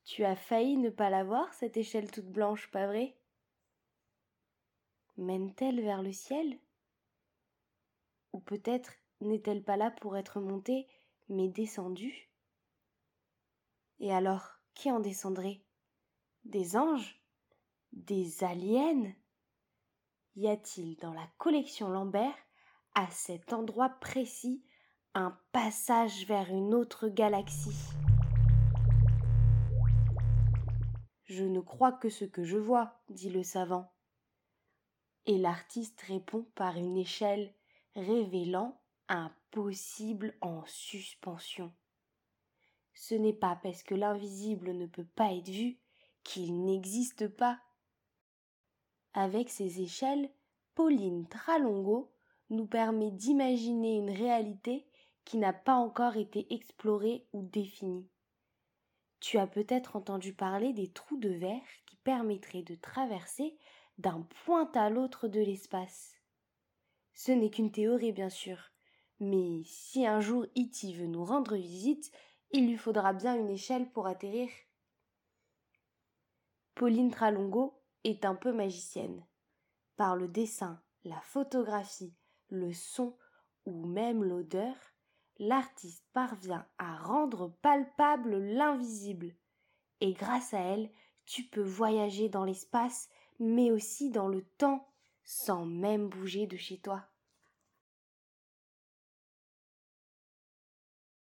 Tu as failli ne pas la voir, cette échelle toute blanche, pas vrai? Mène-t-elle vers le ciel? Ou peut-être n'est-elle pas là pour être montée, mais descendue? Et alors, qui en descendrait? Des anges? Des aliens? Y a-t-il dans la collection Lambert, à cet endroit précis, un passage vers une autre galaxie? Je ne crois que ce que je vois, dit le savant. Et l'artiste répond par une échelle révélant un possible en suspension. Ce n'est pas parce que l'invisible ne peut pas être vu qu'il n'existe pas. Avec ces échelles, Pauline Tralongo nous permet d'imaginer une réalité qui n'a pas encore été explorée ou définie. Tu as peut-être entendu parler des trous de verre qui permettraient de traverser d'un point à l'autre de l'espace. Ce n'est qu'une théorie, bien sûr, mais si un jour E.T. veut nous rendre visite, il lui faudra bien une échelle pour atterrir. Pauline Tralongo est un peu magicienne. Par le dessin, la photographie, le son ou même l'odeur, l'artiste parvient à rendre palpable l'invisible. Et grâce à elle, tu peux voyager dans l'espace, mais aussi dans le temps, sans même bouger de chez toi.